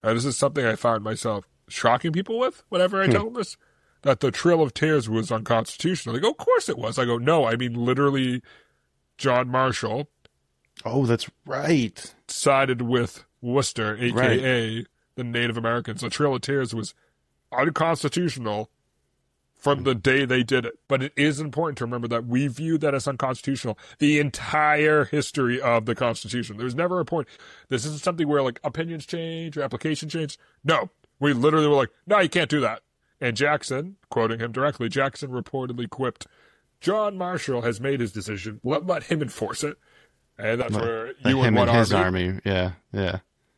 this is something I found myself shocking people with whenever I tell them this, that the Trail of Tears was unconstitutional. They go, of course it was. I go, no, I mean literally John Marshall. Oh, that's right. Sided with Worcester, a.k.a. the Native Americans. The Trail of Tears was unconstitutional from the day they did it. But it is important to remember that we view that as unconstitutional the entire history of the Constitution. There was never a point. This isn't something where, like, opinions change or application change. No. We literally were like, no, you can't do that. And Jackson, quoting him directly, Jackson reportedly quipped, John Marshall has made his decision. Let him enforce it. And that's where you and his army. Yeah, yeah.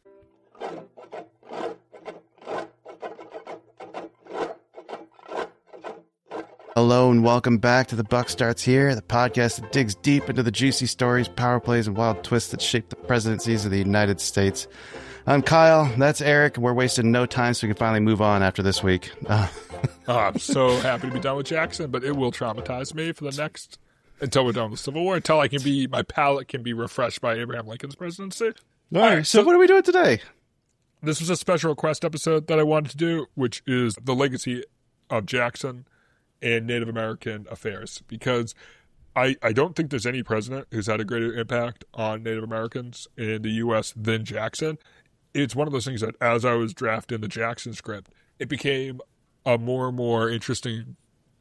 Hello and welcome back to The Buck Starts Here, the podcast that digs deep into the juicy stories, power plays, and wild twists that shape the presidencies of the United States. I'm Kyle, that's Eric, and we're wasting no time so we can finally move on after this week. I'm so happy to be done with Jackson, but it will traumatize me for the next, until we're done with the Civil War, until my palate can be refreshed by Abraham Lincoln's presidency. All right, so what are we doing today? This was a special request episode that I wanted to do, which is the legacy of Jackson and Native American affairs, because I don't think there's any president who's had a greater impact on Native Americans in the U.S. than Jackson. It's one of those things that as I was drafting the Jackson script, it became a more and more interesting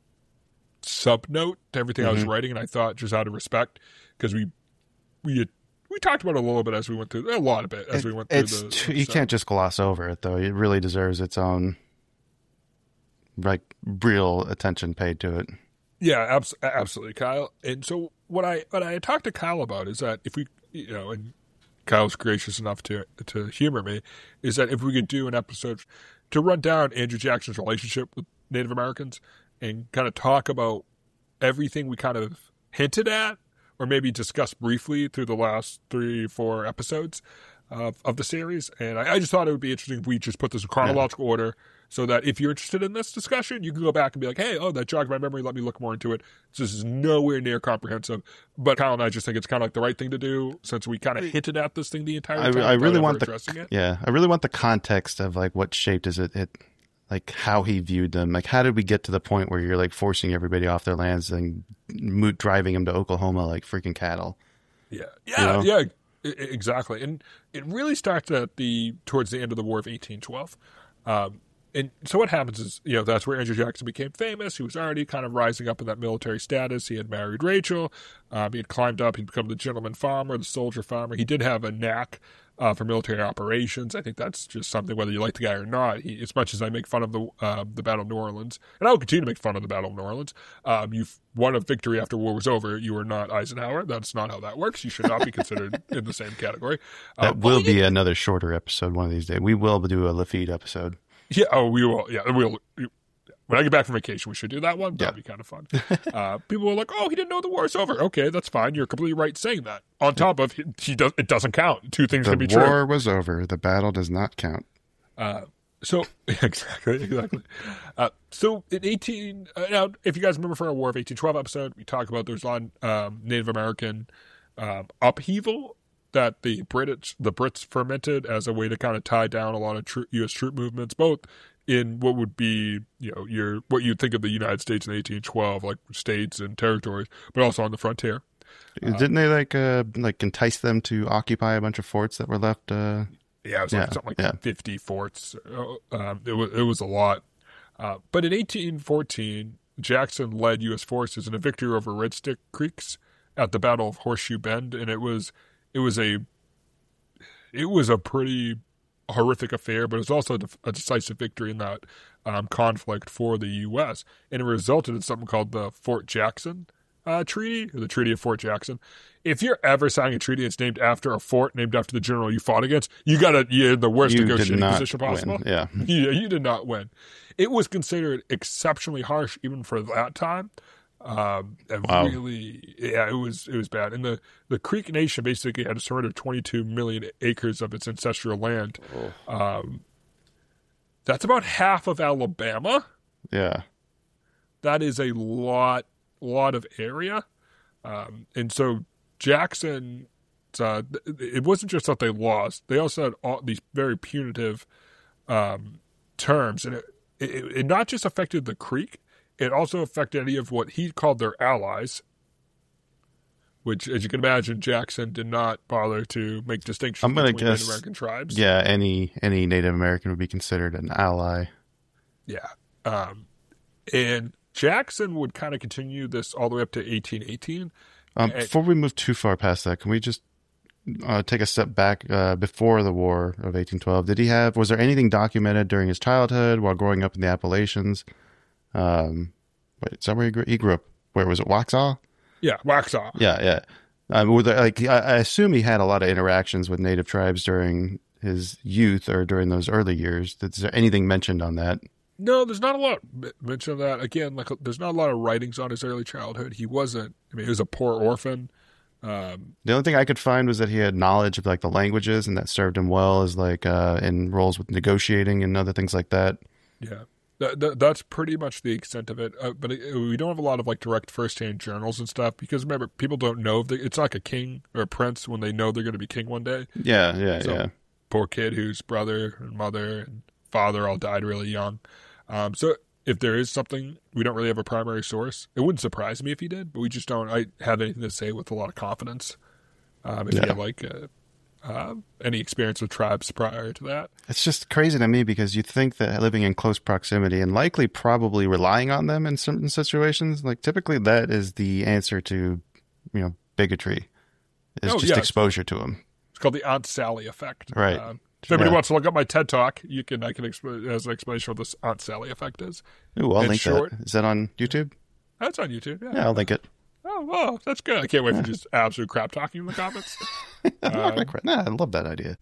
sub-note to everything I was writing, and I thought just out of respect, because we talked about it a little bit as we went through, a lot of it as we went through you can't just gloss over it, though. It really deserves its own, like, real attention paid to it. Yeah, absolutely, Kyle. And so what I talked to Kyle about is that if we, and Kyle's gracious enough to humor me, is that if we could do an episode to run down Andrew Jackson's relationship with Native Americans and kind of talk about everything we kind of hinted at or maybe discussed briefly through the last 3-4 episodes of the series. And I just thought it would be interesting if we just put this in chronological order, so that if you're interested in this discussion, you can go back and be like, hey, that jogged my memory. Let me look more into it. This is nowhere near comprehensive. But Kyle and I just think it's kind of like the right thing to do, since we kind of hinted at this thing the entire time. I really want I really want the context of, like, what shaped it, like, how he viewed them. Like, how did we get to the point where you're, like, forcing everybody off their lands and driving them to Oklahoma like freaking cattle? Yeah, exactly. And it really starts towards the end of the War of 1812. And so what happens is, that's where Andrew Jackson became famous. He was already kind of rising up in that military status. He had married Rachel. He had climbed up. He'd become the gentleman farmer, the soldier farmer. He did have a knack for military operations. I think that's just something, whether you like the guy or not. As much as I make fun of the Battle of New Orleans, and I will continue to make fun of the Battle of New Orleans, you've won a victory after war was over. You are not Eisenhower. That's not how that works. You should not be considered in the same category. That will be another shorter episode one of these days. We will do a Lafitte episode. Yeah, we will. Yeah, we'll. When I get back from vacation, we should do that one. That'd be kind of fun. People were like, "Oh, he didn't know the war is over." Okay, that's fine. You're completely right saying that. On top of it doesn't count. Two things can be true. The war was over. The battle does not count. So exactly. So in now, if you guys remember from our War of 1812 episode, we talked about there's a lot of Native American upheaval that the Brits fermented as a way to kind of tie down a lot of U.S. troop movements, both in what would be, what you'd think of the United States in 1812, like states and territories, but also on the frontier. Didn't they like entice them to occupy a bunch of forts that were left? It was something like 50 forts. It was a lot. But in 1814, Jackson led U.S. forces in a victory over Red Stick Creeks at the Battle of Horseshoe Bend, and it was a pretty horrific affair, but it was also a decisive victory in that conflict for the U.S., and it resulted in something called the Fort Jackson Treaty, or the Treaty of Fort Jackson. If you're ever signing a treaty that's named after a fort named after the general you fought against, you're in the worst negotiating position possible. Yeah, you did not win. It was considered exceptionally harsh even for that time. Wow. Really, it was bad. And the Creek Nation basically had surrendered 22 million acres of its ancestral land. That's about half of Alabama. Yeah, that is a lot of area. And so Jackson, it wasn't just that they lost; they also had all these very punitive terms, and it not just affected the Creek, it also affected any of what he called their allies, which, as you can imagine, Jackson did not bother to make distinctions between Native American tribes. Yeah, any Native American would be considered an ally. Yeah. And Jackson would kind of continue this all the way up to 1818. Before we move too far past that, can we just take a step back before the War of 1812? Was there anything documented during his childhood while growing up in the Appalachians? Is that where he grew up? Where was it, Waxhaw? Yeah, Waxhaw. Yeah. I assume he had a lot of interactions with native tribes during his youth or during those early years. Is there anything mentioned on that? No, there's not a lot mention of that. Again, there's not a lot of writings on his early childhood. He was a poor orphan. The only thing I could find was that he had knowledge of the languages, and that served him well as in roles with negotiating and other things like that. Yeah. That's pretty much the extent of it. But we don't have a lot of direct firsthand journals and stuff because remember, people don't know if it's like a king or a prince when they know they're going to be king one day. Yeah. Poor kid whose brother and mother and father all died really young. So if there is something, we don't really have a primary source. It wouldn't surprise me if he did, but we just don't have anything to say with a lot of confidence. If you have any experience with tribes prior to that. It's just crazy to me because you think that living in close proximity and likely probably relying on them in certain situations, typically that is the answer to, bigotry. It's exposure to them. It's called the Aunt Sally effect. Right. If anybody wants to look up my TED Talk, I can explain as an explanation what this Aunt Sally effect is. Ooh, I'll link that. Is that on YouTube? That's on YouTube, yeah. I'll link it. Oh, well, that's good. I can't wait for just absolute crap talking in the comments. I love that idea.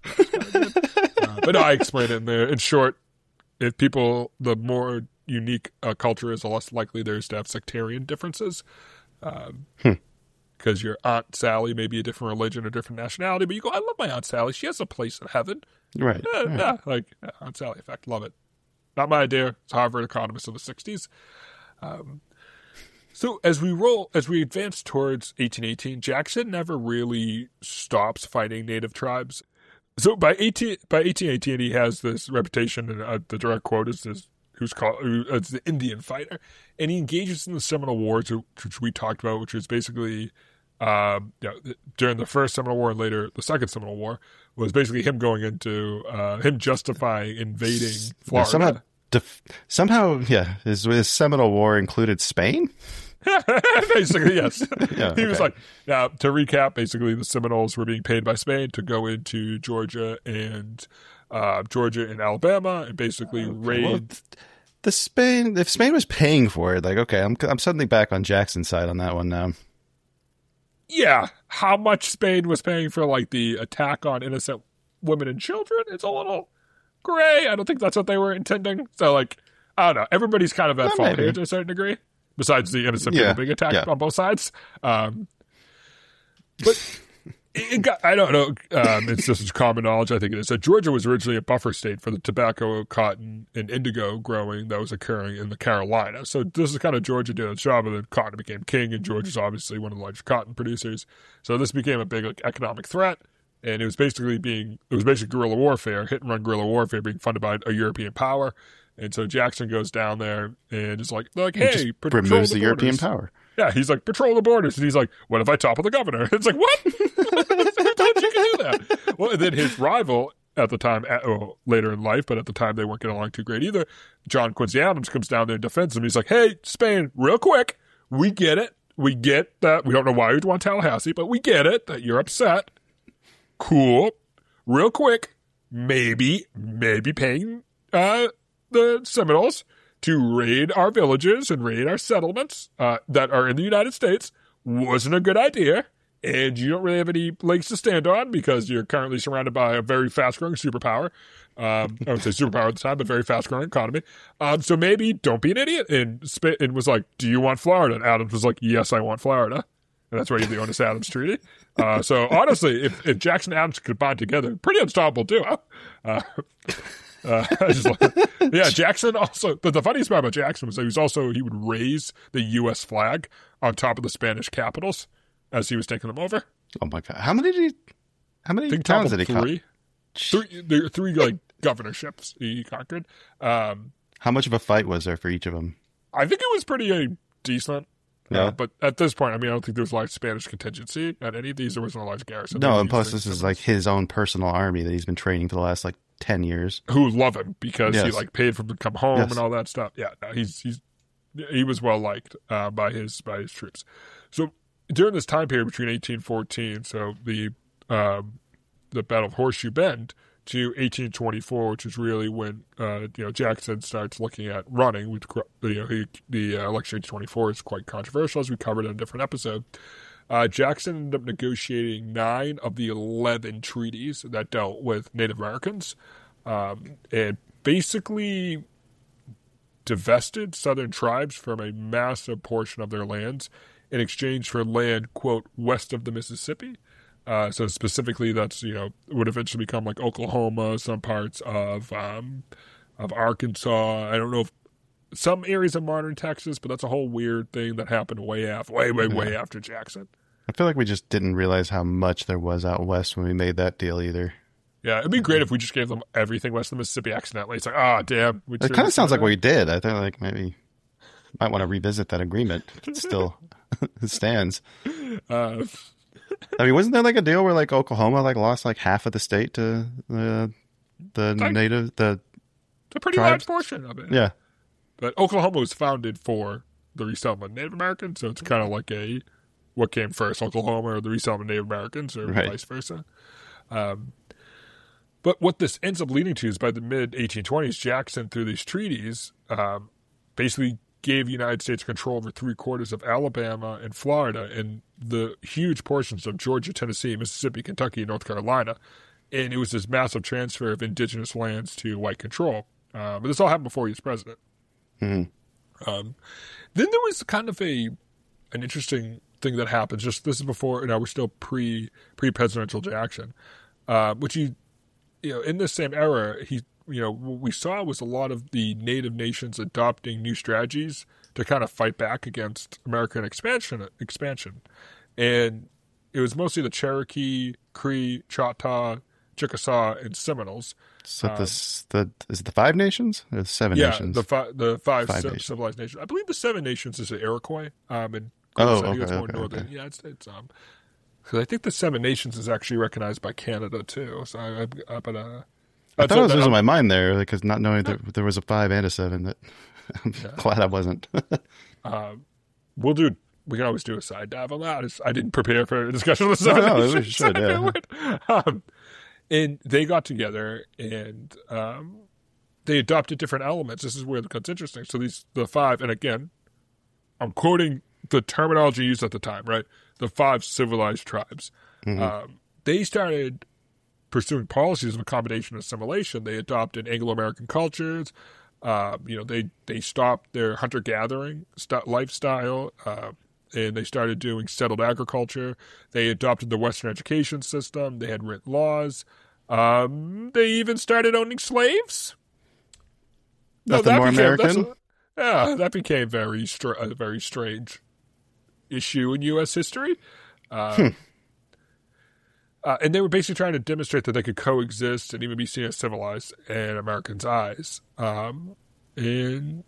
But no, I explain it in there. In short, if the more unique a culture is, the less likely there is to have sectarian differences. Because your Aunt Sally may be a different religion or different nationality, but you go, I love my Aunt Sally. She has a place in heaven. Right. Aunt Sally effect. Love it. Not my idea. It's Harvard economist of the 60s. So as we advance towards 1818, Jackson never really stops fighting native tribes. So by 1818, he has this reputation, and the direct quote is this: who's the Indian fighter, and he engages in the Seminole Wars, which we talked about, which is basically during the First Seminole War and later the Second Seminole War, was basically him going into him justifying invading Florida. Somehow, his Seminole War included Spain? Basically, yes. He was like, now, to recap, basically the Seminoles were being paid by Spain to go into Georgia and Alabama and basically raid. Well, if Spain was paying for it, I'm suddenly back on Jackson's side on that one now. Yeah, how much Spain was paying for the attack on innocent women and children? It's a little gray. I don't think that's what they were intending. So, I don't know. Everybody's kind of at fault here to a certain degree, besides the innocent people being attacked on both sides. But I don't know. It's just common knowledge, I think it is, that Georgia was originally a buffer state for the tobacco, cotton, and indigo growing that was occurring in the Carolinas. So this is kind of Georgia doing its job, and then cotton became king, and Georgia's obviously one of the largest cotton producers. So this became a big economic threat. And it was basically guerrilla warfare, hit and run guerrilla warfare being funded by a European power. And so Jackson goes down there and is like, hey, patrol removes the the European power. Yeah, he's like, patrol the borders. And he's like, what if I topple the governor? It's like, what? Who told you can do that? Well, and then his rival at the time, later in life, but at the time they weren't getting along too great either, John Quincy Adams comes down there and defends him. He's like, hey, Spain, real quick, we get it. We get that. We don't know why you'd want Tallahassee, but we get it that you're upset. Cool. Real quick, maybe paying the Seminoles to raid our villages and raid our settlements that are in the United States wasn't a good idea, and you don't really have any legs to stand on because you're currently surrounded by a very fast-growing superpower. I would say superpower at the time, but very fast-growing economy. So maybe don't be an idiot. And was like, do you want Florida? And Adams was like, yes, I want Florida. And that's why you have the Onus-Adams Treaty. So honestly, if Jackson and Adams could bind together, pretty unstoppable duo. Jackson also. But the funniest part about Jackson was that he would raise the U.S. flag on top of the Spanish capitals as he was taking them over. Oh my God! How many towns did he three? Three governorships he conquered. How much of a fight was there for each of them? I think it was pretty decent. Yeah. But at this point, I mean, I don't think there was a large Spanish contingency at any of these. There wasn't a large garrison. No, and plus this is like his own personal army that he's been training for the last like 10 years. Who love him because he Yes. like paid for him to come home Yes. and all that stuff. Yeah, no, he was well liked by his troops. So during this time period between 1814, so the Battle of Horseshoe Bend, to 1824, which is really when Jackson starts looking at running. Which the election of 1824 is quite controversial, as we covered in a different episode. Jackson ended up negotiating 9 of the 11 treaties that dealt with Native Americans, and basically divested Southern tribes from a massive portion of their lands in exchange for land, quote, west of the Mississippi. So specifically, that's would eventually become like Oklahoma, some parts of Arkansas. I don't know if some areas of modern Texas, but that's a whole weird thing that happened way after Jackson. I feel like we just didn't realize how much there was out west when we made that deal either. Yeah, it'd be great if we just gave them everything west of the Mississippi accidentally. It's like, damn. It kind of sounds like what we did. I think like maybe might want to revisit that agreement. It still stands. I mean, wasn't there like a deal where like Oklahoma like lost like half of the state to the native a pretty tribes? large portion of it. Yeah. But Oklahoma was founded for the resettlement of Native Americans, so it's kind of like what came first, Oklahoma or the resettlement of Native Americans, or vice versa. But what this ends up leading to is by the mid-1820s, Jackson, through these treaties, basically gave the United States control over 3/4 of Alabama and Florida and the huge portions of Georgia, Tennessee, Mississippi, Kentucky, and North Carolina. And it was this massive transfer of indigenous lands to white control. But this all happened before he was president. Mm-hmm. Then there was kind of an interesting thing that happened. Just this is before, we're still pre-presidential Jackson, which in this same era, what we saw was a lot of the native nations adopting new strategies to kind of fight back against American expansion. And it was mostly the Cherokee, Cree, Choctaw, Chickasaw, and Seminoles. So is it the 5 nations or the 7 nations? The five nations. civilized nations. I believe the 7 nations is the Iroquois. And okay. Yeah, it's because I think the 7 nations is actually recognized by Canada too. So I thought I was losing my mind there because not knowing that there was a 5 and a 7. That I'm glad I wasn't. We can always do a side dive on that. I didn't prepare for a discussion on the 7 nations. We should, yeah. And they got together and they adopted different elements. This is where it gets interesting. So the 5, and again, I'm quoting the terminology used at the time, right? The 5 civilized tribes. Mm-hmm. They started pursuing policies of accommodation and assimilation. They adopted Anglo-American cultures. They stopped their hunter-gathering lifestyle, and they started doing settled agriculture. They adopted the Western education system. They had written laws. They even started owning slaves. Nothing more American? That became a very strange issue in U.S. history. And they were basically trying to demonstrate that they could coexist and even be seen as civilized in Americans' eyes. But it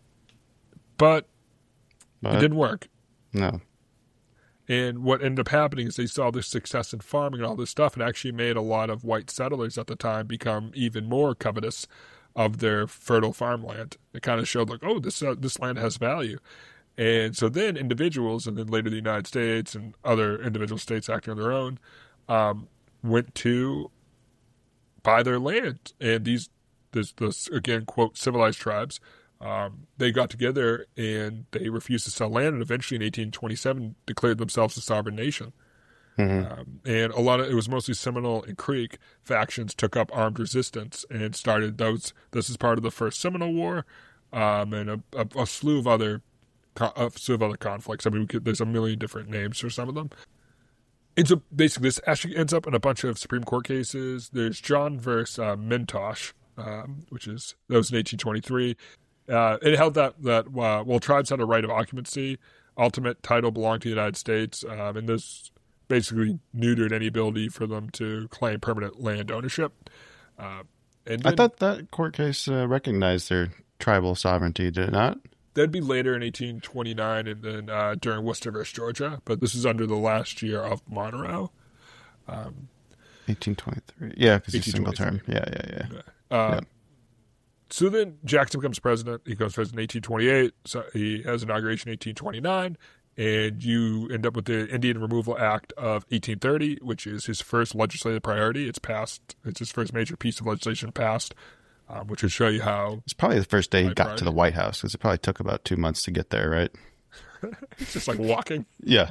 didn't work. No. And what ended up happening is they saw this success in farming and all this stuff, and actually made a lot of white settlers at the time become even more covetous of their fertile farmland. It kind of showed like, this land has value. And so then individuals, and then later the United States and other individual states acting on their own, went to buy their land. And this again, quote, civilized tribes, they got together and they refused to sell land, and eventually in 1827 declared themselves a sovereign nation. Mm-hmm. And it was mostly Seminole and Creek factions took up armed resistance and started those. This is part of the First Seminole War, and a slew of other conflicts. I mean, there's a million different names for some of them. And so basically this actually ends up in a bunch of Supreme Court cases. There's John versus Mintosh, that was in 1823. It held that tribes had a right of occupancy. Ultimate title belonged to the United States, and this basically neutered any ability for them to claim permanent land ownership. And I thought that court case recognized their tribal sovereignty, did it not? That'd be later in 1829 and then during Worcester versus Georgia. But this is under the last year of Monroe. 1823. Yeah, because he's single term. Yeah. So then Jackson becomes president. He becomes president in 1828. So he has inauguration in 1829. And you end up with the Indian Removal Act of 1830, which is his first legislative priority. It's passed. It's his first major piece of legislation passed, which will show you how. It's probably the first day he got to the White House, because it probably took about 2 months to get there, right? It's just like walking. Yeah.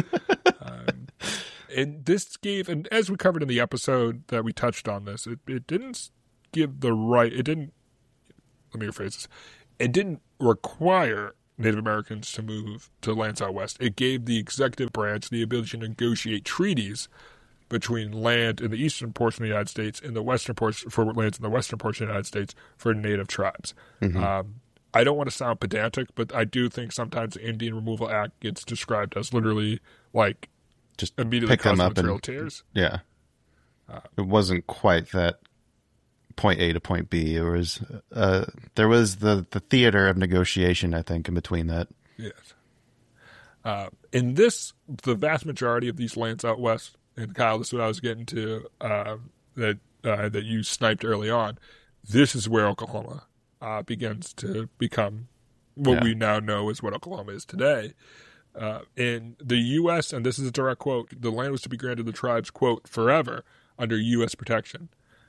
And this gave, and as we covered in the episode that we touched on this, it didn't give the right, it didn't, let me rephrase this, it didn't require Native Americans to move to lands out west. It gave the executive branch the ability to negotiate treaties between land in the eastern portion of the United States and the western portion, for lands in the western portion of the United States for Native tribes. Mm-hmm. I don't want to sound pedantic, but I do think sometimes the Indian Removal Act gets described as literally like just immediately pick them up and tears. Yeah. It wasn't quite that point A to point B. It was there was the theater of negotiation, I think, in between that. Yes. In this, the vast majority of these lands out west, and Kyle, this is what I was getting to, that you sniped early on. This is where Oklahoma begins to become what we now know is what Oklahoma is today. In the U.S., and this is a direct quote, the land was to be granted the tribes, quote, forever under U.S. protection.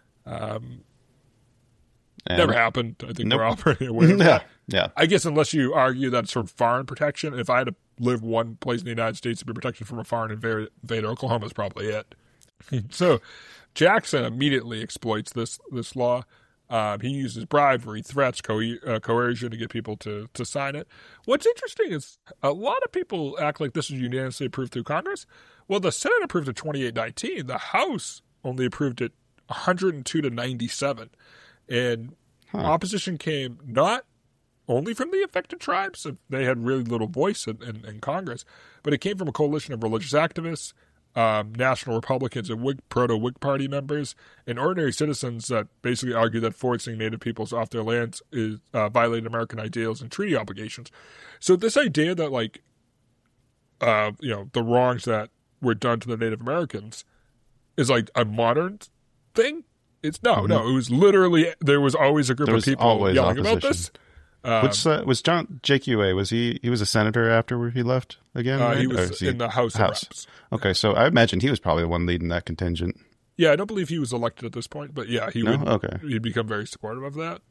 Never happened. I think we're all pretty aware of that. Yeah. I guess unless you argue that it's from foreign protection. If I had to live one place in the United States to be protected from a foreign invader, Oklahoma is probably it. So Jackson immediately exploits this law. He uses bribery, threats, coercion to get people to sign it. What's interesting is a lot of people act like this was unanimously approved through Congress. Well, the Senate approved it 28-19. The House only approved it 102 to 97. And opposition came not only from the affected tribes, they had really little voice in Congress, but it came from a coalition of religious activists, national Republicans and proto-Whig Party members, and ordinary citizens that basically argued that forcing Native peoples off their lands is violated American ideals and treaty obligations. So this idea that, like, the wrongs that were done to the Native Americans is like a modern thing. It's no. It was literally, there was always a group of people yelling about this. Which was John JQA? Was he was a senator after he left again? Right? He was in the House of Reps. Okay, so I imagine he was probably the one leading that contingent. Yeah, I don't believe he was elected at this point, but yeah, he'd become very supportive of that.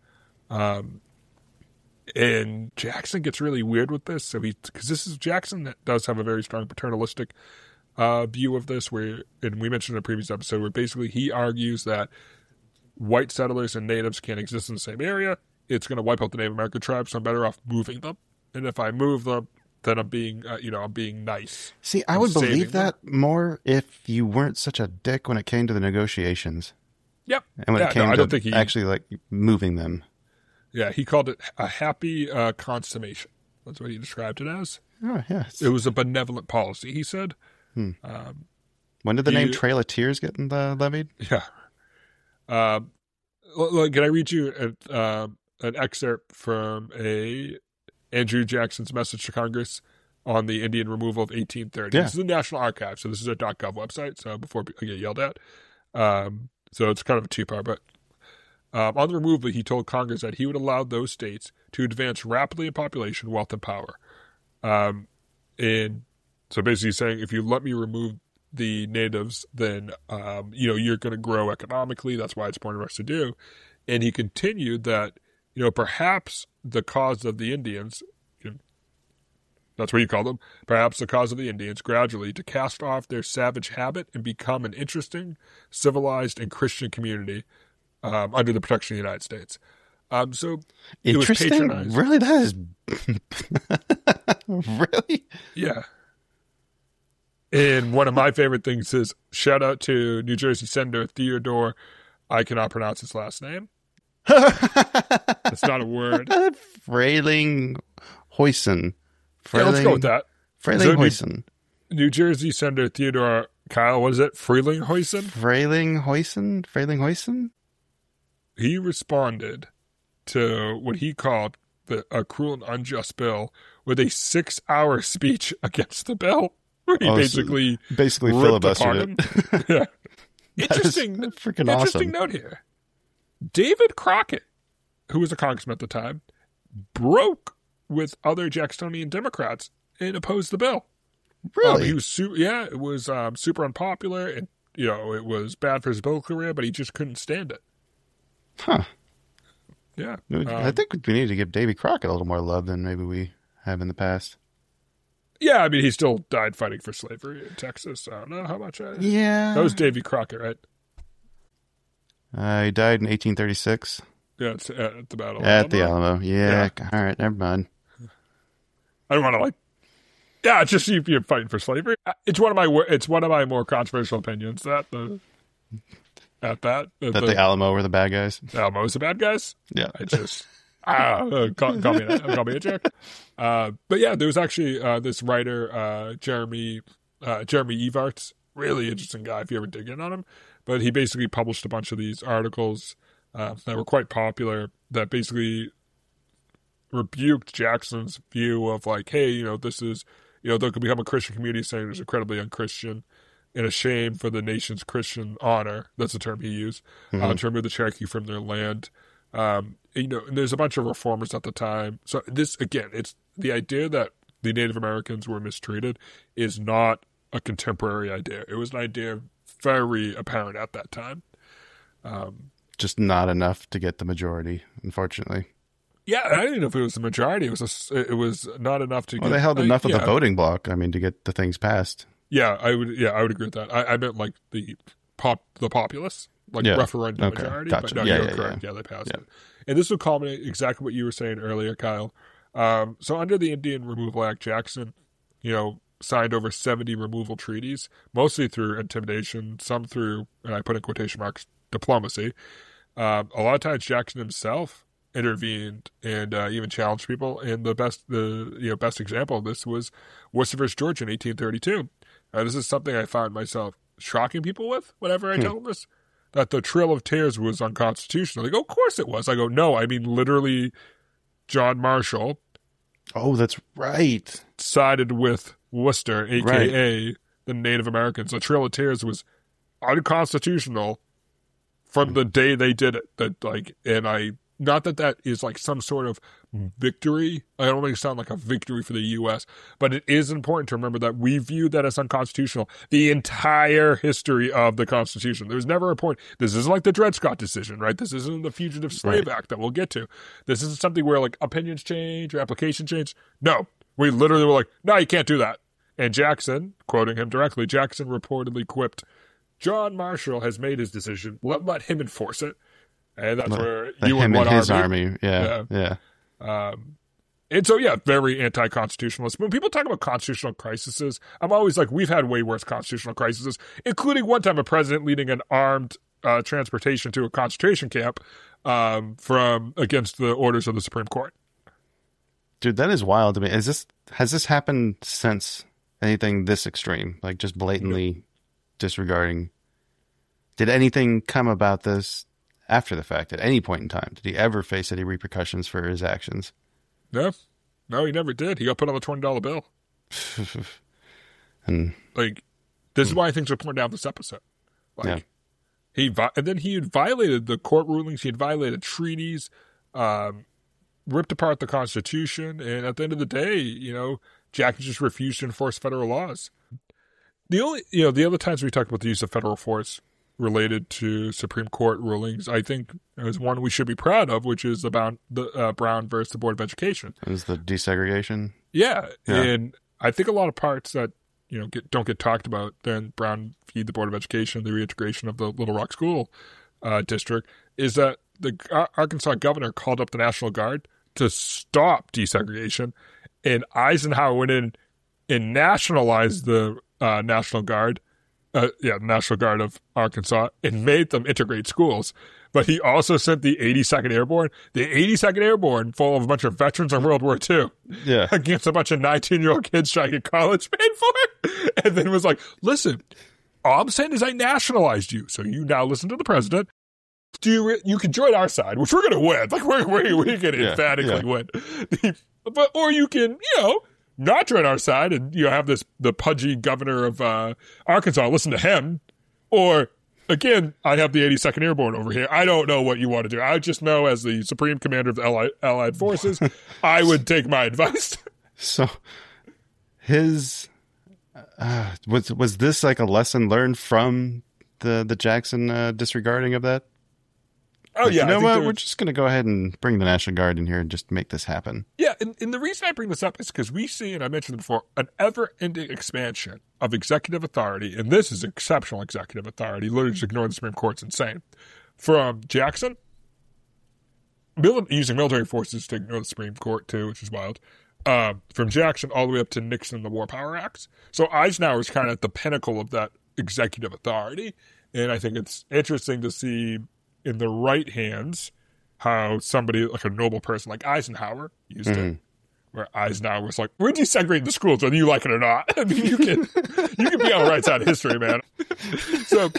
And Jackson gets really weird with this, because this is Jackson that does have a very strong paternalistic view of this, and we mentioned in a previous episode, where basically he argues that white settlers and natives can't exist in the same area. It's going to wipe out the Native American tribes, so I'm better off moving them. And if I move them, then I'm being, I'm being nice. See, I would believe that more if you weren't such a dick when it came to the negotiations. Yep. And when it came to actually like moving them. Yeah, he called it a happy consummation. That's what he described it as. Oh, yeah. It was a benevolent policy, he said. When did the name Trail of Tears get levied? Yeah. Can I read you an excerpt from Andrew Jackson's message to Congress on the Indian removal of 1830? Yeah. This is the National Archives, so this is a .gov website, so before I get yelled at. So it's kind of a two-part, but on the removal, he told Congress that he would allow those states to advance rapidly in population, wealth, and power. And so basically saying, if you let me remove the natives, then, you're going to grow economically. That's why it's important for us to do. And he continued that, perhaps the cause of the Indians, that's what he called them, perhaps the cause of the Indians gradually to cast off their savage habit and become an interesting, civilized, and Christian community under the protection of the United States. So it was patronized. Really? That is really? Yeah. And one of my favorite things is, shout out to New Jersey Senator Theodore, I cannot pronounce his last name. It's not a word. Frelinghuysen. Yeah, let's go with that. Frelinghuysen. New Jersey Senator Theodore, Kyle, what is it? Frelinghuysen? Frelinghuysen? he responded to what he called a cruel and unjust bill with a 6-hour speech against the bill, where he basically filibustered it. Yeah. Interesting note here. David Crockett, who was a congressman at the time, broke with other Jacksonian Democrats and opposed the bill. Really? He was it was super unpopular, and it was bad for his political career, but he just couldn't stand it. Huh. Yeah. I think we need to give Davy Crockett a little more love than maybe we have in the past. Yeah, I mean, he still died fighting for slavery in Texas. So I don't know how much. Yeah. That was Davy Crockett, right? He died in 1836. Yeah, it's at the Battle at the Alamo. Yeah. All right, never mind. I don't want to yeah, it's just you're fighting for slavery. It's one of my more controversial opinions that the Alamo were the bad guys. The Alamo's the bad guys. Yeah, I just call me a jerk. But yeah, there was actually this writer Jeremy Evarts, really interesting guy if you ever dig in on him. But he basically published a bunch of these articles that were quite popular that basically rebuked Jackson's view of hey, this is. There could become a Christian community saying it was incredibly unchristian and a shame for the nation's Christian honor. That's the term he used. To remove the Cherokee from their land. And there's a bunch of reformers at the time. So this, again, it's the idea that the Native Americans were mistreated is not a contemporary idea. It was an idea very apparent at that time. Just not enough to get the majority, unfortunately. Yeah, I didn't know if it was the majority. It was not enough to. Well, they held enough of the voting block. I mean, to get the things passed. Yeah, I would agree with that. I meant the populace, referendum majority. Gotcha. But no, you're correct. Yeah, they passed it. And this will culminate exactly what you were saying earlier, Kyle. So under the Indian Removal Act, Jackson, signed over 70 removal treaties, mostly through intimidation, some through, and I put in quotation marks, diplomacy. A lot of times Jackson himself intervened and even challenged people. And the best example of this was Worcester vs. Georgia in 1832. This is something I found myself shocking people with whenever I tell them this, that the Trail of Tears was unconstitutional. They go, of course it was. I go, no, I mean literally John Marshall. Oh, that's right. Sided with Worcester, a.k.a. the Native Americans. The Trail of Tears was unconstitutional from the day they did it. Not that is some sort of victory. I don't make it sound like a victory for the U.S., but it is important to remember that we view that as unconstitutional the entire history of the Constitution. There's never a point. This isn't like the Dred Scott decision, right? This isn't the Fugitive Slave Act that we'll get to. This isn't something where opinions change or application change. No, we literally were no, you can't do that. And Jackson, quoting him directly, Jackson reportedly quipped, "John Marshall has made his decision. Let him enforce it." And that's where you and his army. Yeah. And so, very anti-constitutionalist. When people talk about constitutional crises, I'm always we've had way worse constitutional crises, including one time a president leading an armed transportation to a concentration camp against the orders of the Supreme Court. Dude, that is wild to me. Has this happened since anything this extreme? Just blatantly disregarding? Did anything come about this after the fact, at any point in time? Did he ever face any repercussions for his actions? No, he never did. He got put on the $20 bill. And this is why things are important down this episode. And then he had violated the court rulings. He had violated treaties, ripped apart the Constitution, and at the end of the day, Jackson just refused to enforce federal laws. The other times we talked about the use of federal force related to Supreme Court rulings, I think there's one we should be proud of, which is about the Brown versus the Board of Education. Is the desegregation? Yeah, and I think a lot of parts that don't get talked about. Then Brown v. the Board of Education, the reintegration of the Little Rock School district, is that the Arkansas governor called up the National Guard to stop desegregation, and Eisenhower went in and nationalized the National Guard. National Guard of Arkansas, and made them integrate schools. But he also sent the 82nd Airborne. The 82nd Airborne, full of a bunch of veterans of World War II, against a bunch of 19-year-old kids trying to get college paid for. And then was listen, all I'm saying is I nationalized you, so you now listen to the president. you can join our side, which we're going to win. Like we're going to emphatically win. But or you can, not join our side and have the pudgy governor of Arkansas. Listen to him, or again, I have the 82nd Airborne over here. I don't know what you want to do. I just know, as the Supreme Commander of the Allied Forces, I would take my advice. So, his was this like a lesson learned from the Jackson disregarding of that? Oh, yeah. You know what? We're just going to go ahead and bring the National Guard in here and just make this happen. Yeah, and the reason I bring this up is because we see, and I mentioned it before, an ever-ending expansion of executive authority, and this is exceptional executive authority, literally just ignoring the Supreme Court's insane. From Jackson, using military forces to ignore the Supreme Court, too, which is wild. From Jackson all the way up to Nixon and the War Power Acts. So Eisenhower is kind of at the pinnacle of that executive authority, and I think it's interesting to see in the right hands how somebody like a noble person like Eisenhower used it, where Eisenhower was like, we're desegregating the schools whether you like it or not. I mean, you can be on the right side of history, man. So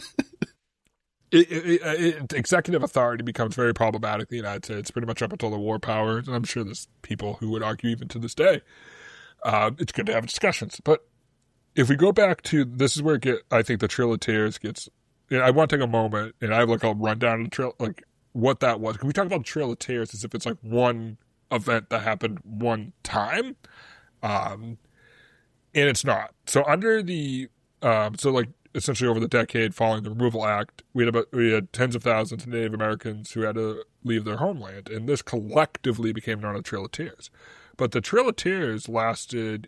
executive authority becomes very problematic in the United States pretty much up until the war powers, and I'm sure there's people who would argue even to this day. It's good to have discussions, but if we go back to, this is where I think the Trail of Tears gets. I want to take a moment, and I have like a rundown of the trail, like what that was. Can we talk about the Trail of Tears as if it's like one event that happened one time? And it's not. So under the, essentially over the decade following the Removal Act, we had tens of thousands of Native Americans who had to leave their homeland, and this collectively became known as the Trail of Tears. But the Trail of Tears lasted,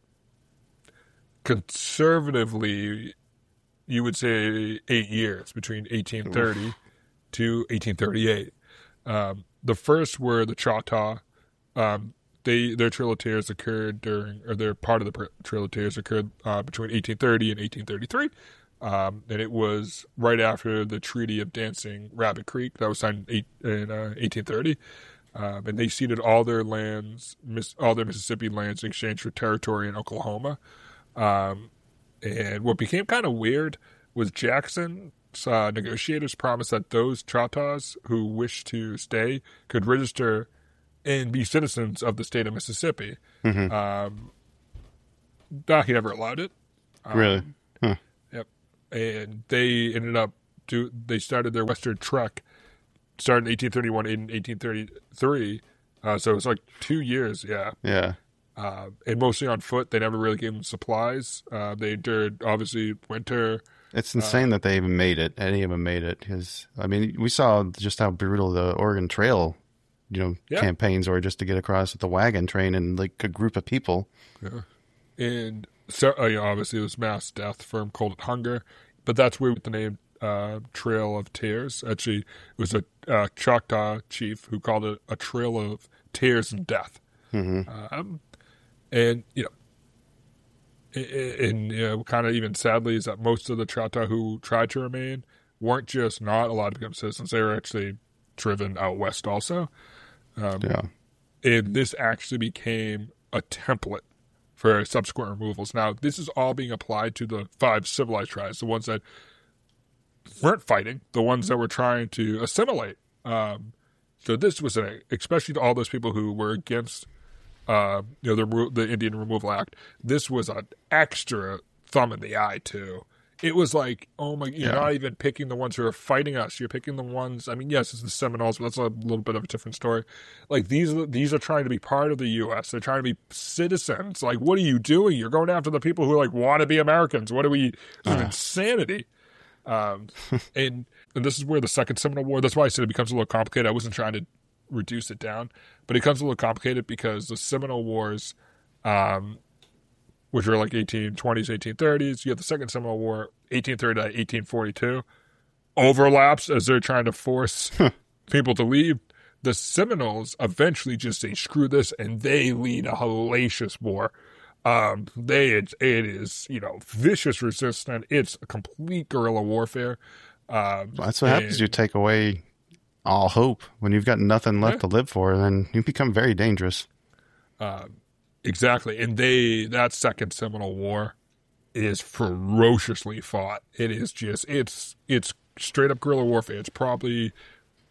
conservatively, you would say 8 years, between 1830 to 1838. The first were the Choctaw. Their Trail of Tears occurred their part of the Trail of Tears occurred between 1830 and 1833. And it was right after the Treaty of Dancing Rabbit Creek that was signed in 1830. And they ceded all their lands, all their Mississippi lands in exchange for territory in Oklahoma. And what became kind of weird was Jackson's negotiators promised that those Choctaws who wished to stay could register and be citizens of the state of Mississippi. He never allowed it. Really? Huh. Yep. And they ended up they started their western trek, started in 1831 and 1833. So it was like 2 years. Yeah. Yeah. And mostly on foot. They never really gave them supplies. They endured, obviously, winter. It's insane that they even made it. Any of them made it. Because, I mean, we saw just how brutal the Oregon Trail, campaigns were just to get across with the wagon train and like a group of people. Yeah. And so, obviously, it was mass death from cold and hunger. But that's where the name Trail of Tears. Actually, it was a Choctaw chief who called it a Trail of Tears and Death. And, kind of even sadly is that most of the Choctaw who tried to remain weren't just not allowed to become citizens. They were actually driven out west also. And this actually became a template for subsequent removals. Now, this is all being applied to the 5 civilized tribes, the ones that weren't fighting, the ones that were trying to assimilate. So this was especially to all those people who were against the Indian Removal Act, this was an extra thumb in the eye too. It was like, oh my, you're not even picking the ones who are fighting us. You're picking the ones. I mean, yes, it's the Seminoles, but that's a little bit of a different story. Like these are trying to be part of the U.S. They're trying to be citizens. Like, what are you doing? You're going after the people who like want to be Americans. What are we? This is insanity. And this is where the Second Seminole War. That's why I said it becomes a little complicated. I wasn't trying to reduce it down, but it becomes a little complicated because the Seminole Wars, which were like 1820s, 1830s, you have the Second Seminole War, 1830 to 1842, overlaps as they're trying to force people to leave. The Seminoles eventually just say, screw this, and they lead a hellacious war. It is, vicious resistance. It's a complete guerrilla warfare. That's what happens. You take away all hope when you've got nothing left to live for, then you become very dangerous. Exactly. And that Second Seminole War is ferociously fought. It is just, it's straight up guerrilla warfare. It's probably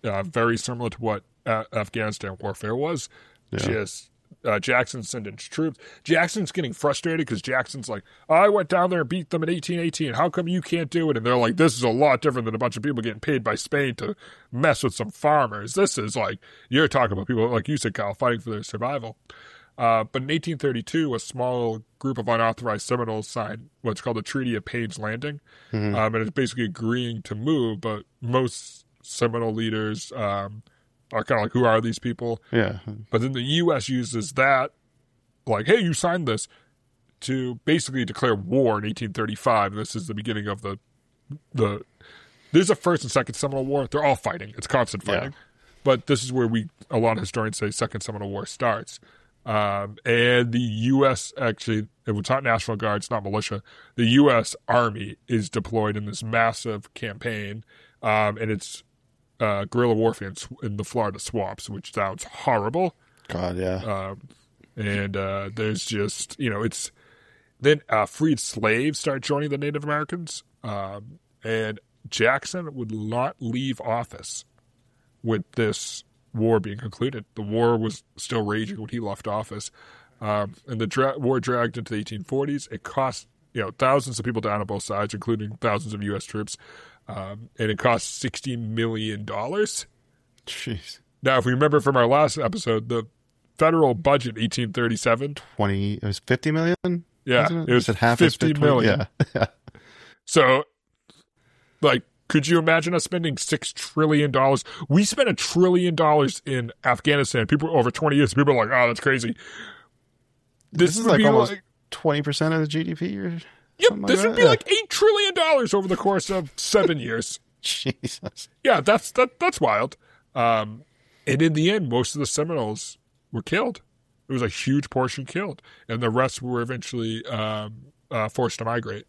very similar to what Afghanistan warfare was. Yeah. Just Jackson sending troops. Jackson's getting frustrated because Jackson's like, I went down there and beat them in 1818. How come you can't do it? And they're like, this is a lot different than a bunch of people getting paid by Spain to mess with some farmers. This is like, you're talking about people, like you said, Kyle, fighting for their survival. But in 1832, a small group of unauthorized Seminoles signed what's called the Treaty of Payne's Landing. And it's basically agreeing to move, but most Seminole leaders are kind of like, who are these people? Yeah. But then the U.S. uses that, like, hey, you signed this, to basically declare war in 1835. And this is the beginning of the there's a first and second Seminole War. They're all fighting. It's constant fighting. Yeah. But this is where a lot of historians say Second Seminole War starts. And the U.S. actually, it's not National Guard, it's not militia. The U.S. Army is deployed in this massive campaign, and it's guerrilla warfare in the Florida swamps, which sounds horrible. God, yeah. And there's just, it's then freed slaves start joining the Native Americans, and Jackson would not leave office with this war being concluded. The war was still raging when he left office, and the war dragged into the 1840s. It cost thousands of people down on both sides, including thousands of U.S. troops, and it cost $60 million. Jeez. Now, if we remember from our last episode, the federal budget 1837, it was $50 million. Yeah, it was half $50 million. Yeah. So, like, could you imagine us spending $6 trillion? We spent $1 trillion in Afghanistan. People over 20 years. People are like, "Oh, that's crazy." This is like almost 20% of the GDP. Or yep, this would be like $8 trillion over the course of 7 years. Jesus. Yeah, that's wild. And in the end, most of the Seminoles were killed. It was a huge portion killed, and the rest were eventually forced to migrate.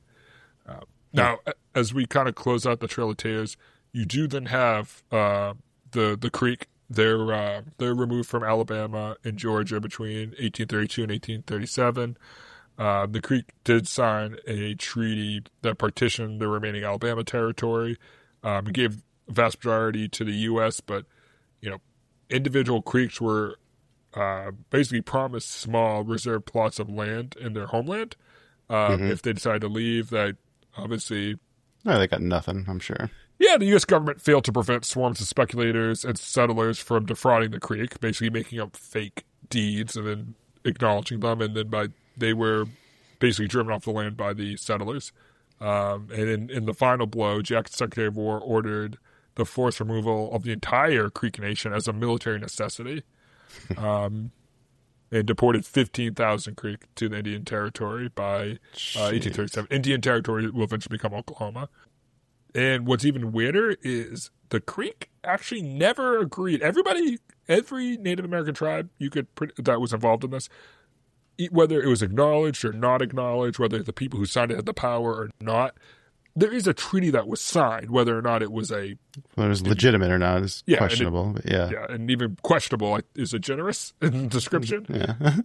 Now, as we kind of close out the Trail of Tears, you do then have the Creek. They're removed from Alabama and Georgia between 1832 and 1837. The Creek did sign a treaty that partitioned the remaining Alabama territory. It gave a vast majority to the U.S., but individual Creeks were basically promised small reserved plots of land in their homeland. If they decided to leave, that obviously... No, they got nothing, I'm sure. Yeah, the U.S. government failed to prevent swarms of speculators and settlers from defrauding the Creek, basically making up fake deeds and then acknowledging them, and then they were basically driven off the land by the settlers. And in the final blow, Jackson's Secretary of War ordered the forced removal of the entire Creek Nation as a military necessity, and deported 15,000 Creek to the Indian Territory by 1837. Indian Territory will eventually become Oklahoma. And what's even weirder is the Creek actually never agreed. Every Native American tribe that was involved in this, whether it was acknowledged or not acknowledged, whether the people who signed it had the power or not, there is a treaty that was signed. Whether or not it was legitimate or not is questionable. And even questionable. Like, is it generous in description? Yeah.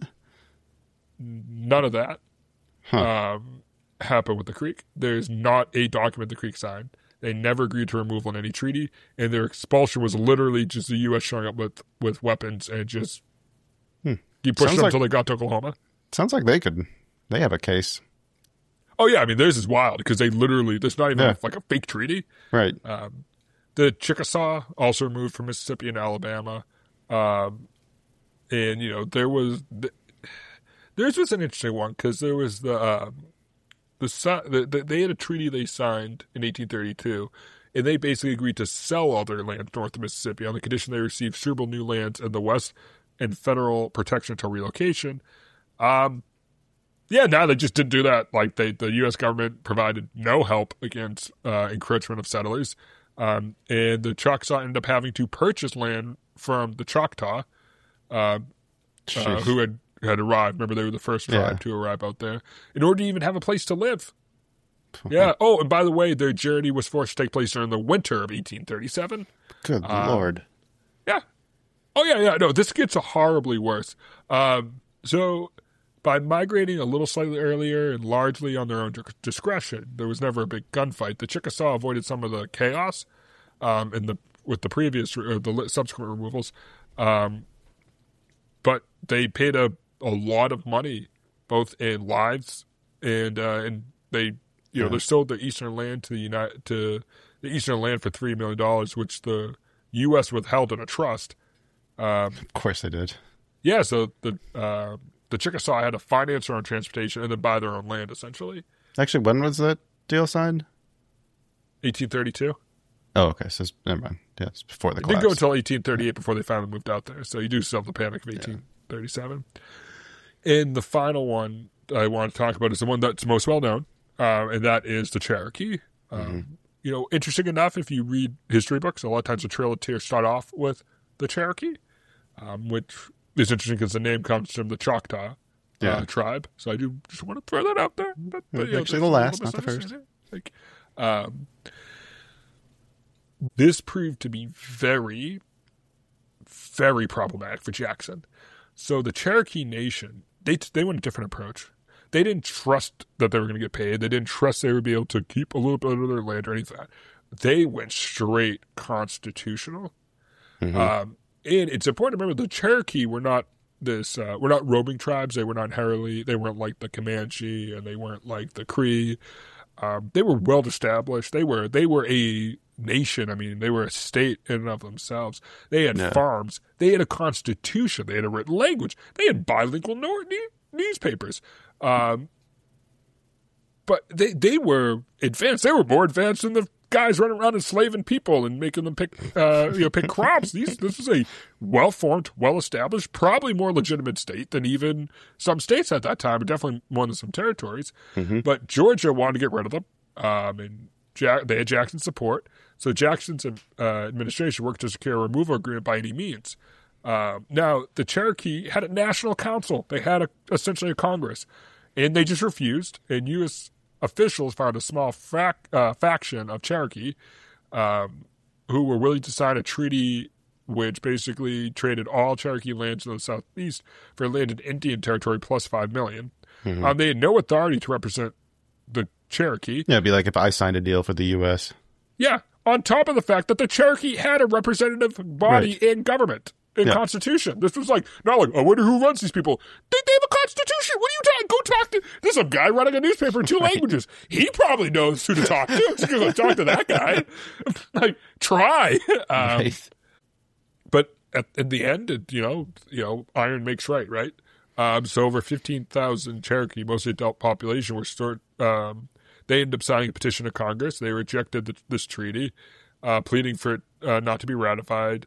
None of that happened with the Creek. There's not a document the Creek signed. They never agreed to removal in any treaty, and their expulsion was literally just the U.S. showing up with weapons and just you pushed them until they got to Oklahoma. Sounds like they have a case. Oh, yeah. I mean, theirs is wild because they literally, there's not even like a fake treaty. Right. The Chickasaw also removed from Mississippi and Alabama. And, theirs was an interesting one because there was they had a treaty they signed in 1832, and they basically agreed to sell all their land north of Mississippi on the condition they received suitable new lands in the West and federal protection until relocation. Now they just didn't do that. Like the U.S. government provided no help against encroachment of settlers, and the Choctaw ended up having to purchase land from the Choctaw, who had arrived. Remember, they were the first tribe to arrive out there in order to even have a place to live. Yeah. Oh, and by the way, their journey was forced to take place during the winter of 1837. Good Lord. Yeah. Oh, yeah. No, this gets horribly worse. So by migrating a little slightly earlier and largely on their own discretion, there was never a big gunfight. The Chickasaw avoided some of the chaos and the with the previous or the subsequent removals. But they paid a lot of money, both in lives and they they sold the eastern land to the eastern land for $3 million, which the U.S. withheld in a trust. Of course they did. Yeah, so the Chickasaw had to finance their own transportation and then buy their own land, essentially. Actually, when was that deal signed? 1832. Oh, okay. So never mind. Yeah, it's before the It collapse. didn't go until 1838 before they finally moved out there. So you do still have the Panic of 1837. And the final one I want to talk about is the one that's most well known, and that is the Cherokee. Interesting enough, if you read history books, a lot of times the Trail of Tears start off with the Cherokee, which is interesting because the name comes from the Choctaw tribe. So I do just want to throw that out there. But, actually, the last, not the first. This proved to be very, very problematic for Jackson. So the Cherokee Nation, they went a different approach. They didn't trust that they were going to get paid. They didn't trust they would be able to keep a little bit of their land or anything like that. They went straight constitutional. And it's important to remember the Cherokee were not we're not roaming tribes. They were not they weren't like the Comanche, and they weren't like the Cree. They were well established. They were a nation. I mean, they were a state in and of themselves. They had farms. They had a constitution. They had a written language. They had bilingual newspapers. But they were advanced. They were more advanced than the guys running around enslaving people and making them pick crops. This was a well-formed, well-established, probably more legitimate state than even some states at that time, but definitely more than some territories. But Georgia wanted to get rid of them, and they had Jackson's support. So Jackson's administration worked to secure a removal agreement by any means. Now, the Cherokee had a national council. They had essentially a Congress, and they just refused, and U.S. officials found a small faction of Cherokee who were willing to sign a treaty which basically traded all Cherokee lands in the southeast for land in Indian territory plus $5 million. They had no authority to represent the Cherokee. Yeah, it'd be like if I signed a deal for the U.S. Yeah, on top of the fact that the Cherokee had a representative body in government. Constitution. This was not like, I wonder who runs these people. They have a constitution. What are you talking? Go talk to. There's some guy running a newspaper in two languages. He probably knows who to talk to. So go talk to that guy. Try. But in the end, iron makes right? So over 15,000 Cherokee, mostly adult population, were stored. They ended up signing a petition to Congress. They rejected this treaty, pleading for it not to be ratified.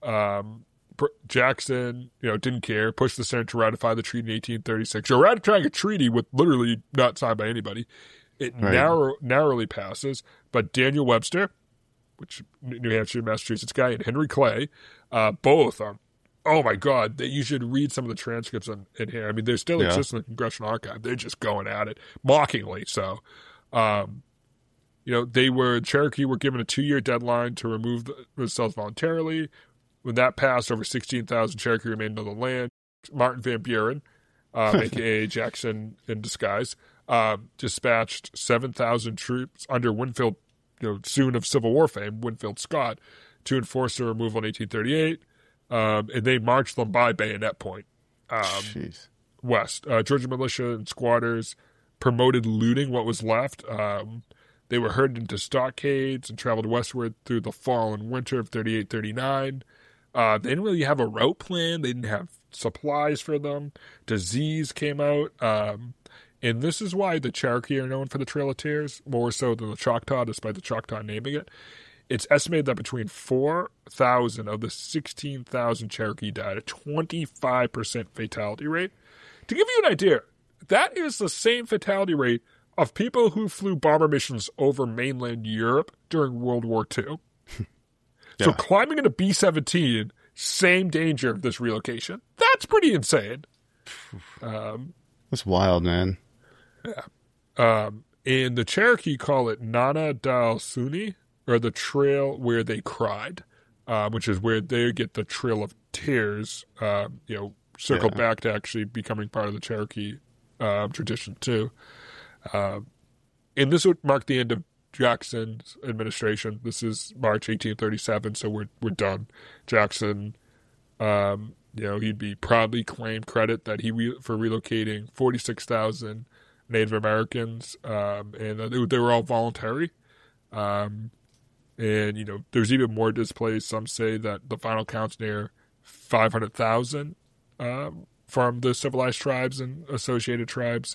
Jackson, didn't care, pushed the Senate to ratify the treaty in 1836. You're ratifying a treaty with literally not signed by anybody. It narrowly passes, but Daniel Webster, which New Hampshire, Massachusetts guy, and Henry Clay, both are, oh my God, you should read some of the transcripts in here. I mean, they still exist in the Congressional Archive. They're just going at it, mockingly so. Cherokee were given a 2-year deadline to remove themselves voluntarily. When that passed, over 16,000 Cherokee remained on the land. Martin Van Buren, a.k.a. Jackson in disguise, dispatched 7,000 troops under Winfield, soon of Civil War fame, Winfield Scott, to enforce the removal in 1838. And they marched them by bayonet point west. Georgia militia and squatters promoted looting what was left. They were herded into stockades and traveled westward through the fall and winter of 38-39. They didn't really have a route plan. They didn't have supplies for them. Disease came out. And this is why the Cherokee are known for the Trail of Tears, more so than the Choctaw, despite the Choctaw naming it. It's estimated that between 4,000 of the 16,000 Cherokee died, a 25% fatality rate. To give you an idea, that is the same fatality rate of people who flew bomber missions over mainland Europe during World War II. So climbing in a B-17, same danger of this relocation. That's pretty insane. That's wild, man. Yeah. And the Cherokee call it Nana Dal Suni, or the Trail Where They Cried, which is where they get the Trail of Tears, circle back to actually becoming part of the Cherokee tradition too. And this would mark the end of Jackson's administration. This is March 1837, so we're done. Jackson, he'd be proudly claimed credit that for relocating 46,000 Native Americans, and they were all voluntary. And there's even more displaced. Some say that the final count's near 500,000 from the civilized tribes and associated tribes.